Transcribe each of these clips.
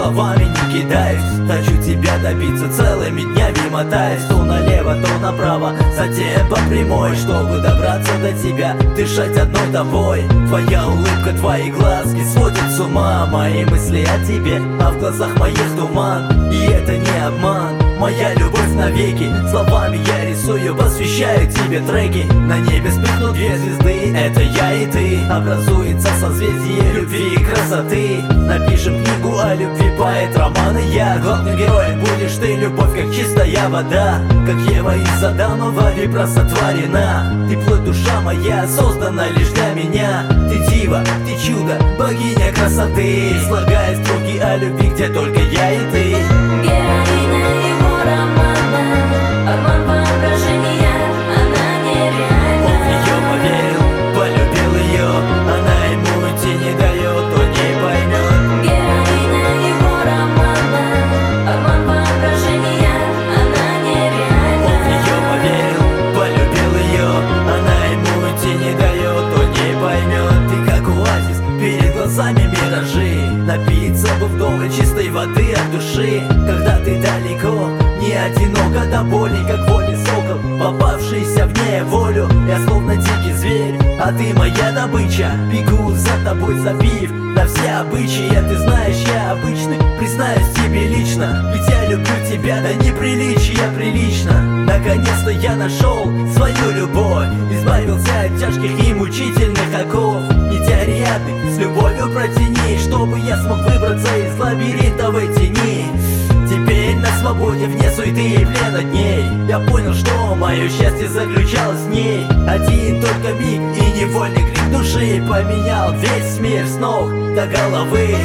словами не кидаюсь. Хочу тебя добиться целыми днями, мотаясь то налево, то направо, затем по прямой, чтобы добраться до тебя, дышать одной тобой. Твоя улыбка, твои глазки сводят с ума мои мысли о тебе, а в глазах моих туман. И это не обман, моя любовь навеки. Словами я рисую, посвящаю тебе треки. На небе вспыхнут две звезды, это я и ты. Образуется созвездие любви и красоты. Напишем книгу о любви, поэт романа я. Главным героем будешь ты, любовь как чистая вода, как Ева из Адамова вибра сотворена. Ты плоть, душа моя, создана лишь для меня. Ты дива, ты чудо, богиня красоты. Слагая строки о любви, где только я и ты. Героиня его романа, обман воображения, она нереальна. Он в нее поверил, полюбил ее, она ему идти не дает, он не поймет. Героиня его романа, обман воображения, она нереальна. Он в нее поверил, полюбил ее, она ему идти не дает, он не поймет. Ты как оазис, перед глазами миражи. Напиться бы вдоволь чистой воды от души. Когда ты далеко, не одиноко до боли, как воле сокол, попавшийся в неволю. Я словно дикий зверь, а ты моя добыча. Бегу за тобой, забив на все обычаи. Ты знаешь, я обычный, признаюсь тебе лично, ведь я люблю тебя до неприличия прилично. Наконец-то я нашел свою любовь, избавился от тяжких и мучительных оков. Нить Ариадны с любовью протяни, чтобы я смог выбраться из лабиринтовой тени. Теперь на свободе, вне суеты и плена дней, я понял, что мое счастье заключалось в ней. Один только миг и невольный крик души поменял весь мир с ног до головы.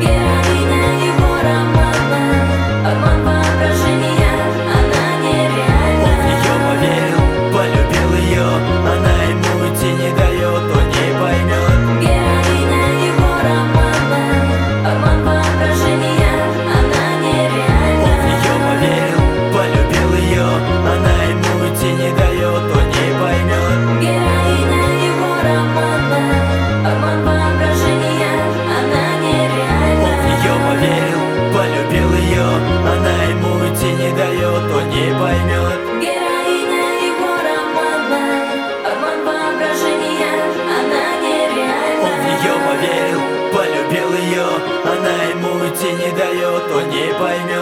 Героиня его романа, обман воображения, она нереальна. Он в нее поверил, полюбил ее, она ему идти не дает, он не поймет. Героиня его романа, обман воображения, она нереальна. Он в нее поверил, полюбил ее, она ему идти не дает, он не поймет. Героиня его романа, обман воображения, она нереальна. Он в нее поверил, полюбил ее, она ему идти не дает, он не поймет. Героиня его романа, обман воображения, она нереальна. Он в нее поверил, полюбил ее, она ему идти не дает, он не поймет.